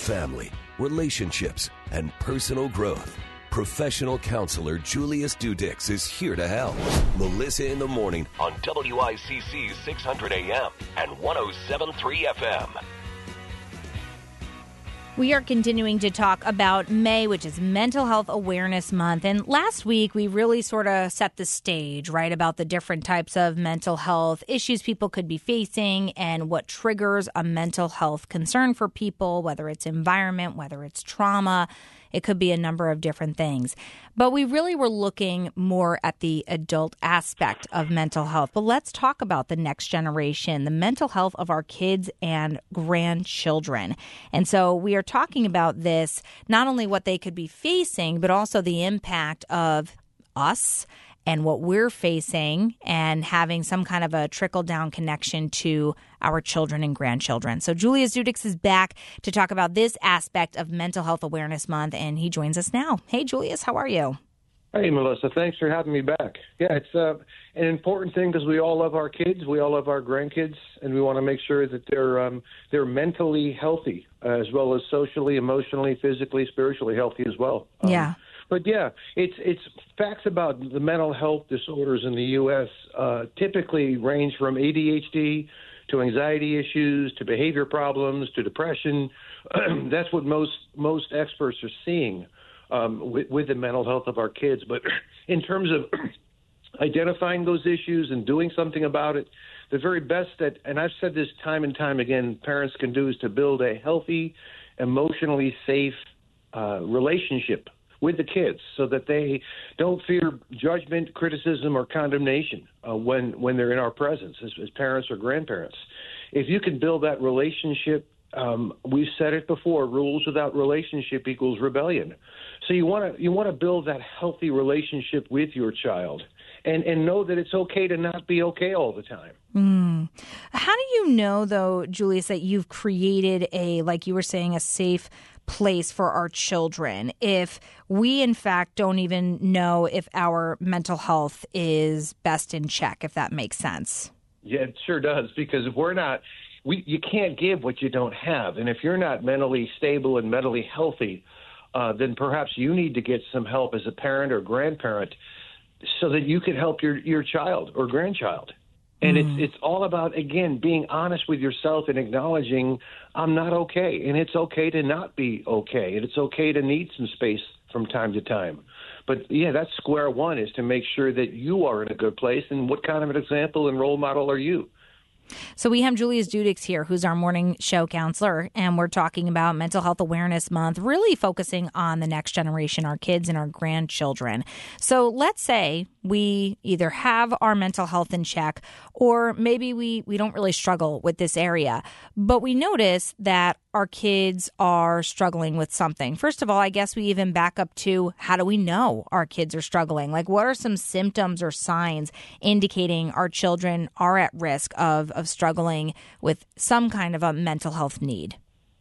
family, relationships, and personal growth. Professional counselor Julius Dudix is here to help. Melissa in the Morning on WICC 600 AM and 107.3 FM. We are continuing to talk about May, which is Mental Health Awareness Month. And last week, we really sort of set the stage, right, about the different types of mental health issues people could be facing and what triggers a mental health concern for people, whether it's environment, whether it's trauma. It could be a number of different things. But we really were looking more at the adult aspect of mental health. But let's talk about the next generation, the mental health of our kids and grandchildren. And so we are talking about this, not only what they could be facing, but also the impact of us and what we're facing and having some kind of a trickle-down connection to our children and grandchildren. So Julius Dudix is back to talk about this aspect of Mental Health Awareness Month, and he joins us now. Hey, Julius, how are you? Hey, Melissa. Thanks for having me back. Yeah, it's an important thing because we all love our kids, we all love our grandkids, and we want to make sure that they're mentally healthy as well as socially, emotionally, physically, spiritually healthy as well. Yeah. But yeah, it's facts about the mental health disorders in the U.S. Typically range from ADHD to anxiety issues to behavior problems to depression. That's what most experts are seeing with the mental health of our kids. But in terms of identifying those issues and doing something about it, the very best that, and I've said this time and time again, parents can do is to build a healthy, emotionally safe relationship with the kids so that they don't fear judgment, criticism, or condemnation when they're in our presence as parents or grandparents. If you can build that relationship, we've said it before, rules without relationship equals rebellion. So you want to build that healthy relationship with your child and know that it's okay to not be okay all the time. How do you know, though, Julius, that you've created like you were saying, a safe place for our children if we, in fact, don't even know if our mental health is best in check, if that makes sense? Yeah, it sure does, because if we're not, you can't give what you don't have. And if you're not mentally stable and mentally healthy, then perhaps you need to get some help as a parent or grandparent so that you can help your child or grandchild. And it's all about, again, being honest with yourself and acknowledging I'm not okay. And it's okay to not be okay. And it's okay to need some space from time to time. But, yeah, that's square one, is to make sure that you are in a good place. And what kind of an example and role model are you? So we have Julius Dudix here, who's our morning show counselor, and we're talking about Mental Health Awareness Month, really focusing on the next generation, our kids and our grandchildren. So let's say we either have our mental health in check, or maybe we don't really struggle with this area, but we notice that our kids are struggling with something. First of all, I guess we even back up to, how do we know our kids are struggling? Like, what are some symptoms or signs indicating our children are at risk of struggling with some kind of a mental health need?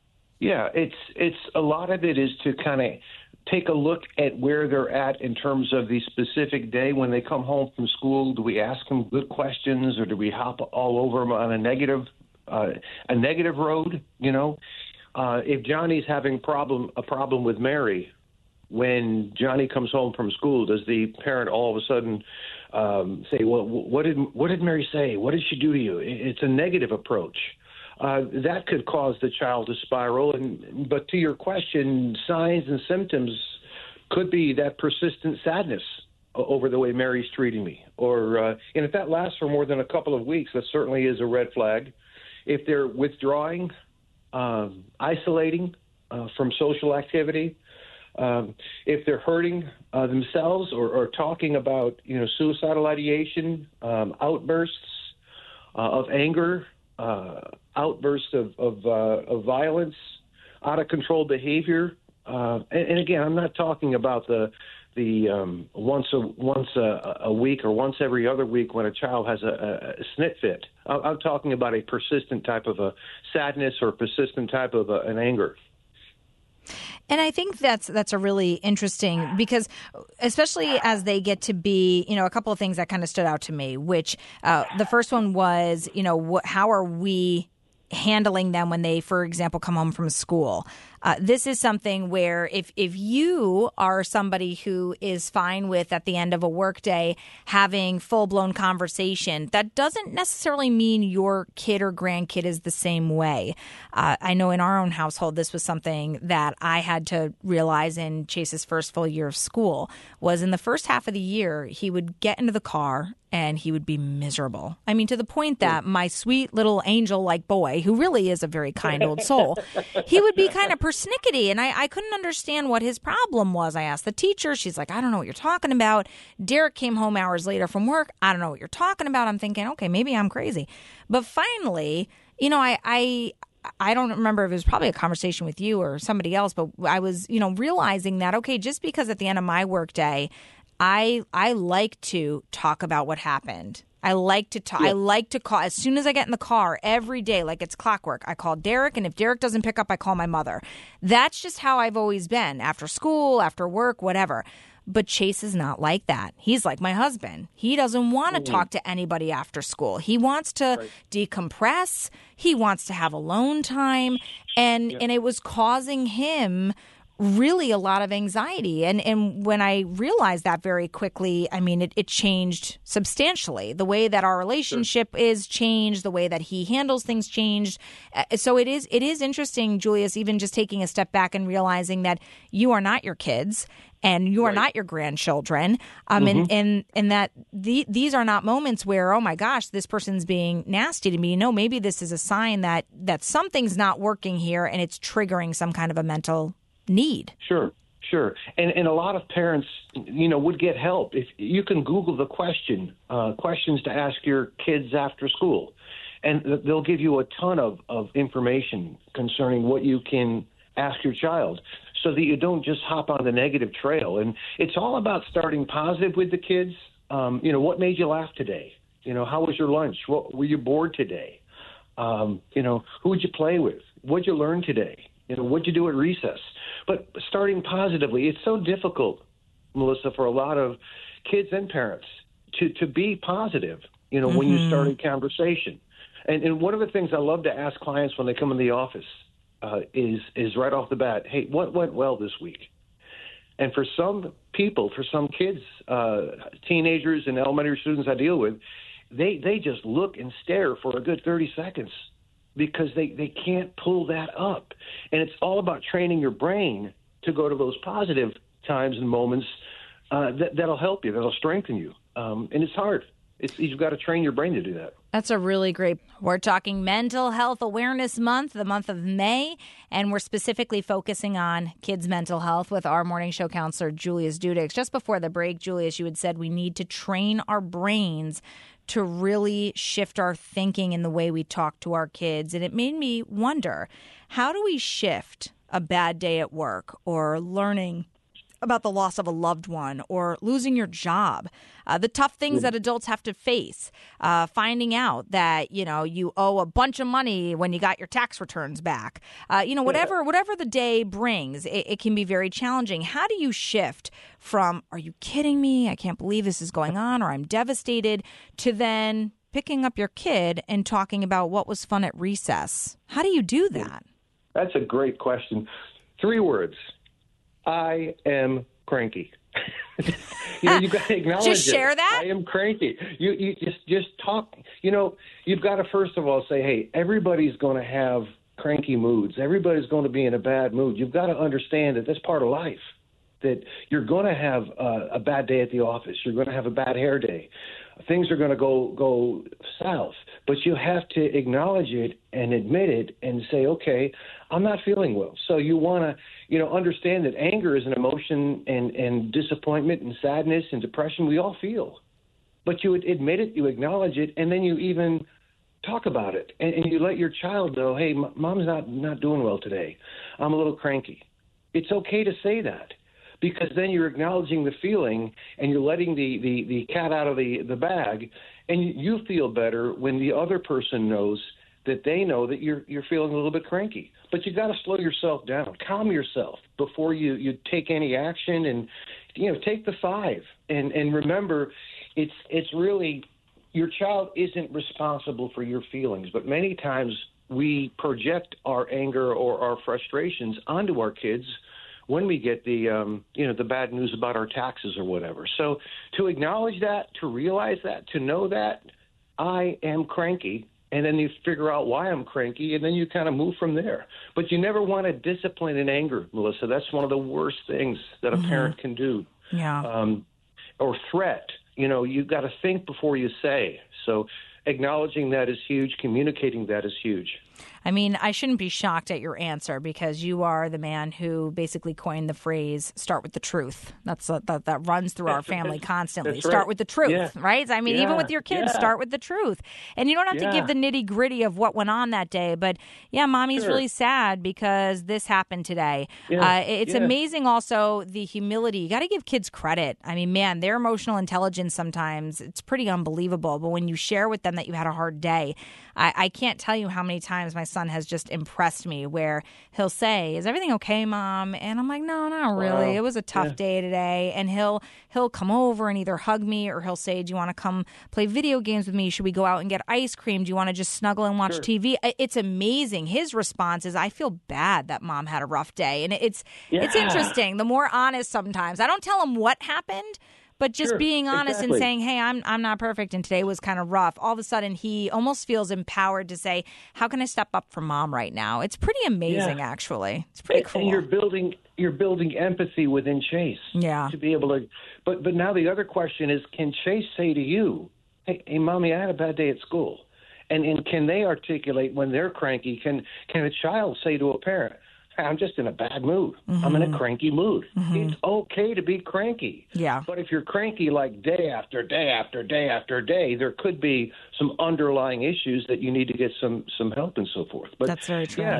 Yeah, it's a lot of it is to kind of take a look at where they're at in terms of the specific day when they come home from school. Do we ask them good questions, or do we hop all over them on a negative road? You know, if Johnny's having a problem with Mary, when Johnny comes home from school, does the parent all of a sudden say, "Well, what did Mary say? What did she do to you?" It's a negative approach. That could cause the child to spiral. But to your question, signs and symptoms could be that persistent sadness over the way Mary's treating me. And if that lasts for more than a couple of weeks, that certainly is a red flag. If they're withdrawing, isolating from social activity, if they're hurting themselves or talking about, suicidal ideation, outbursts of anger, outbursts of violence, out of control behavior, and again, I'm not talking about the once a week or once every other week when a child has a snit fit. I'm talking about a persistent type of a sadness or persistent type of an anger. And I think that's a really interesting, because especially as they get to be, a couple of things that kind of stood out to me, which the first one was, how are we handling them when they, for example, come home from school. This is something where if you are somebody who is fine with, at the end of a workday, having full-blown conversation, that doesn't necessarily mean your kid or grandkid is the same way. I know in our own household, this was something that I had to realize in Chase's first full year of school, was in the first half of the year, he would get into the car and he would be miserable. I mean, to the point that my sweet little angel-like boy, who really is a very kind old soul, he would be kind of persnickety, and I couldn't understand what his problem was. I asked the teacher. She's like, I don't know what you're talking about. Derek came home hours later from work. I don't know what you're talking about. I'm thinking, okay, maybe I'm crazy. But finally, I don't remember if it was probably a conversation with you or somebody else, but I was, realizing that, okay, just because at the end of my workday, I like to talk about what happened. I like to talk. Yeah. I like to call as soon as I get in the car every day, like it's clockwork. I call Derek, and if Derek doesn't pick up, I call my mother. That's just how I've always been, after school, after work, whatever. But Chase is not like that. He's like my husband. He doesn't want to talk to anybody after school. He wants to decompress. He wants to have alone time. And it was causing him really a lot of anxiety. And when I realized that very quickly, I mean, it changed substantially. The way that our relationship is changed, the way that he handles things changed. So it is interesting, Julius, even just taking a step back and realizing that you are not your kids and you are not your grandchildren. And that these are not moments where, oh my gosh, this person's being nasty to me. No, maybe this is a sign that something's not working here and it's triggering some kind of a mental need. Sure. And a lot of parents, would get help. If you can Google the questions to ask your kids after school, and they'll give you a ton of information concerning what you can ask your child so that you don't just hop on the negative trail. And it's all about starting positive with the kids. What made you laugh today? How was your lunch? Were you bored today? Who would you play with? What'd you learn today? What'd you do at recess? But starting positively, it's so difficult, Melissa, for a lot of kids and parents to be positive, when you start a conversation. And one of the things I love to ask clients when they come in the office is right off the bat, hey, what went well this week? And for some people, for some kids, teenagers and elementary students I deal with, they just look and stare for a good 30 seconds. Because they can't pull that up. And it's all about training your brain to go to those positive times and moments that'll help you, that'll strengthen you. And it's hard. You've got to train your brain to do that. That's a really great. We're talking Mental Health Awareness Month, the month of May, and we're specifically focusing on kids' mental health with our morning show counselor, Julius Dudix. Just before the break, Julius, you had said we need to train our brains to really shift our thinking in the way we talk to our kids. And it made me wonder, how do we shift a bad day at work or learning about the loss of a loved one or losing your job, the tough things that adults have to face, finding out that, you owe a bunch of money when you got your tax returns back, whatever the day brings, it can be very challenging. How do you shift from, are you kidding me? I can't believe this is going on, or I'm devastated, to then picking up your kid and talking about what was fun at recess? How do you do that? That's a great question. 3 words. I am cranky. You've got to acknowledge just share that. I am cranky. You just talk. You've got to first of all say, hey, everybody's going to have cranky moods. Everybody's going to be in a bad mood. You've got to understand that that's part of life. That you're going to have a bad day at the office. You're going to have a bad hair day. Things are going to go south. But you have to acknowledge it and admit it and say, okay, I'm not feeling well. So you want to, understand that anger is an emotion, and disappointment and sadness and depression we all feel. But you admit it, you acknowledge it, and then you even talk about it. And you let your child know, hey, mom's not doing well today. I'm a little cranky. It's okay to say that. Because then you're acknowledging the feeling and you're letting the cat out of the bag, and you feel better when the other person knows that they know that you're feeling a little bit cranky. But you got to slow yourself down, calm yourself before you take any action, and take the 5 and remember, it's really, your child isn't responsible for your feelings, but many times we project our anger or our frustrations onto our kids when we get the bad news about our taxes or whatever. So to acknowledge that, to realize that, to know that I am cranky, and then you figure out why I'm cranky, and then you kind of move from there. But you never want to discipline in anger, Melissa. That's one of the worst things that a parent can do. Yeah. Or threat. You've got to think before you say. So acknowledging that is huge. Communicating that is huge. I mean, I shouldn't be shocked at your answer because you are the man who basically coined the phrase "start with the truth." That runs through our family constantly. That's Start right. with the truth, Yeah. right? I mean, even with your kids, start with the truth. And you don't have to give the nitty-gritty of what went on that day. But, yeah, Mommy's really sad because this happened today. It's amazing also the humility. You got to give kids credit. I mean, man, their emotional intelligence sometimes, it's pretty unbelievable. But when you share with them that you had a hard day, I can't tell you how many times my son has just impressed me where he'll say, "Is everything okay, Mom?" And I'm like, "No, not really. It was a tough day today." And he'll come over and either hug me or he'll say, "Do you want to come play video games with me? Should we go out and get ice cream? Do you want to just snuggle and watch TV?" It's amazing. His response is, "I feel bad that Mom had a rough day." And it's interesting. The more honest sometimes. I don't tell him what happened, but just being honest and saying, "Hey, I'm not perfect, and today was kind of rough." All of a sudden, he almost feels empowered to say, "How can I step up for Mom right now?" It's pretty amazing, actually. It's pretty cool. And you're building empathy within Chase. Yeah. To be able to. But now the other question is, can Chase say to you, "Hey, Mommy, I had a bad day at school," and can they articulate when they're cranky? Can a child say to a parent, "I'm just in a bad mood. I'm in a cranky mood." It's okay to be cranky. Yeah. But if you're cranky like day after day after day after day, there could be some underlying issues that you need to get some help and so forth. But that's very true.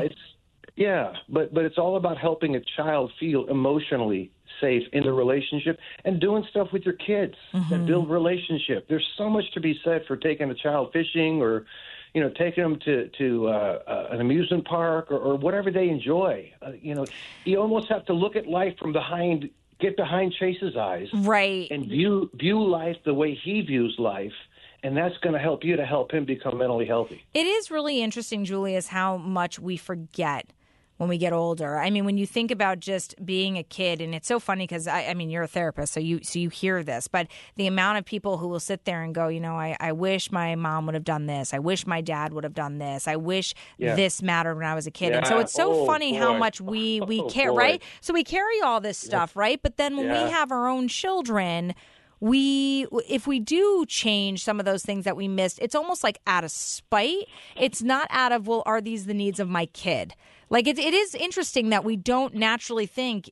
But it's all about helping a child feel emotionally safe in the relationship and doing stuff with your kids that build relationship. There's so much to be said for taking a child fishing or taking them to an amusement park or whatever they enjoy. You almost have to look at life get behind Chase's eyes. Right. And view life the way he views life. And that's going to help you to help him become mentally healthy. It is really interesting, Julius, how much we forget when we get older. I mean, when you think about just being a kid, and it's so funny because, I mean, you're a therapist, so you hear this, but the amount of people who will sit there and go, I wish my mom would have done this. I wish my dad would have done this. I wish this mattered when I was a kid. And so it's so funny how much we care, right? So we carry all this stuff, right? But then when we have our own children, if we do change some of those things that we missed, it's almost like out of spite. It's not out of, well, are these the needs of my kid? Like it is interesting that we don't naturally think,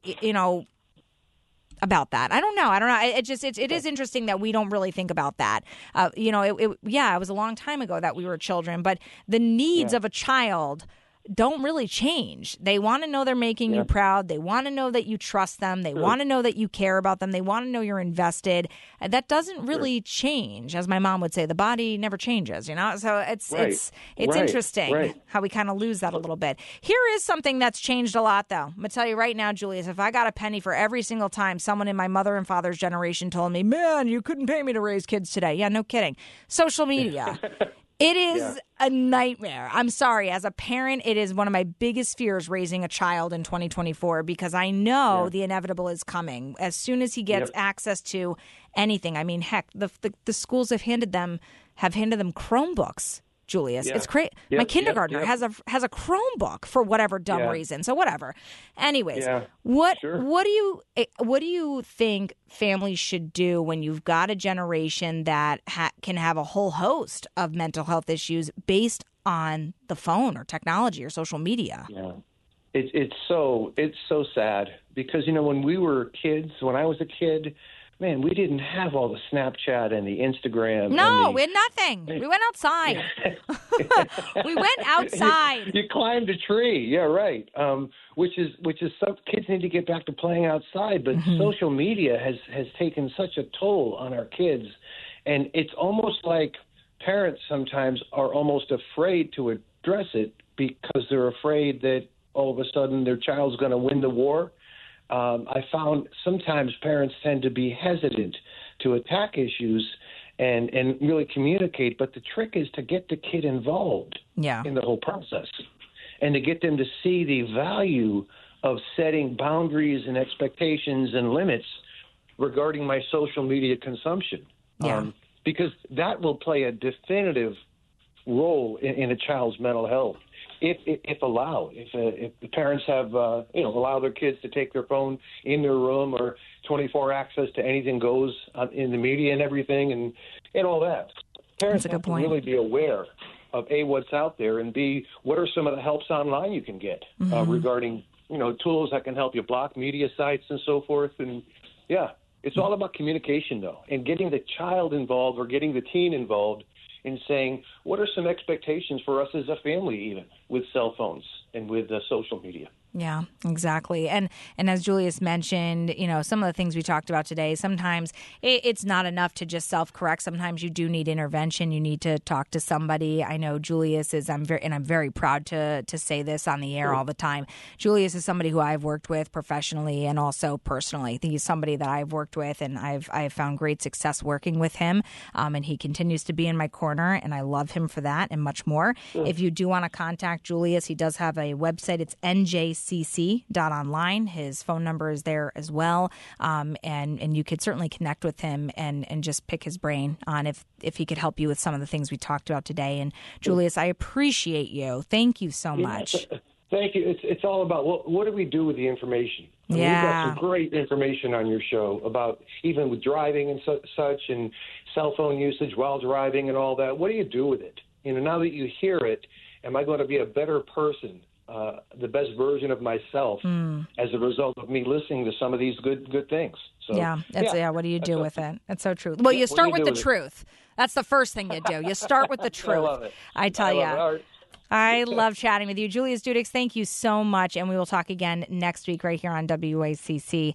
about that. I don't know. It is interesting that we don't really think about that. It was a long time ago that we were children, but the needs of a child don't really change. They want to know they're making you proud. They want to know that you trust them. They want to know that you care about them. They want to know you're invested. That doesn't really change. As my mom would say, the body never changes, So it's interesting how we kind of lose that a little bit. Here is something that's changed a lot, though. I'm going to tell you right now, Julius, if I got a penny for every single time someone in my mother and father's generation told me, "Man, you couldn't pay me to raise kids today." Yeah, no kidding. Social media. It is a nightmare. I'm sorry. As a parent, it is one of my biggest fears raising a child in 2024 because I know the inevitable is coming. As soon as he gets access to anything, I mean, heck, the schools have handed them Chromebooks. Julius, it's crazy. My kindergartner has a Chromebook for whatever dumb reason. So whatever. Anyways, what do you think families should do when you've got a generation that can have a whole host of mental health issues based on the phone or technology or social media? Yeah, it's so sad because when we were kids, when I was a kid. Man, we didn't have all the Snapchat and the Instagram. No, we had nothing. We went outside. We went outside. You climbed a tree. Yeah, right. Which is some kids need to get back to playing outside. But social media has taken such a toll on our kids. And it's almost like parents sometimes are almost afraid to address it because they're afraid that all of a sudden their child's going to win the war. I found sometimes parents tend to be hesitant to attack issues, and really communicate. But the trick is to get the kid involved in the whole process and to get them to see the value of setting boundaries and expectations and limits regarding my social media consumption. Because that will play a definitive role in a child's mental health. If allowed, if the parents have, allow their kids to take their phone in their room or 24 access to anything goes in the media and everything and all that. Parents have to really be aware of A, what's out there, and B, what are some of the helps online you can get regarding, tools that can help you block media sites and so forth. And it's all about communication though, and getting the child involved or getting the teen involved in saying, what are some expectations for us as a family, even with cell phones and with social media? Yeah, exactly. And as Julius mentioned, some of the things we talked about today, sometimes it's not enough to just self-correct. Sometimes you do need intervention. You need to talk to somebody. I know Julius is, I'm very proud to say this on the air all the time. Julius is somebody who I've worked with professionally and also personally. I think he's somebody that I've worked with, and I've found great success working with him. And he continues to be in my corner, and I love him for that and much more. If you do want to contact Julius, he does have a website. It's njcc.online. His phone number is there as well. And you could certainly connect with him and just pick his brain on if he could help you with some of the things we talked about today. And Julius, I appreciate you. Thank you so much. Thank you. It's all about what do we do with the information? We've got some great information on your show about even with driving and such and cell phone usage while driving and all that. What do you do with it? Now that you hear it, am I going to be a better person? The best version of myself as a result of me listening to some of these good things. So, what do you do with it? That's so true. Well, you start with the truth. That's the first thing you do. You start with the truth. I love it. I tell you. I love chatting with you. Julius Dudix, thank you so much. And we will talk again next week right here on WACC.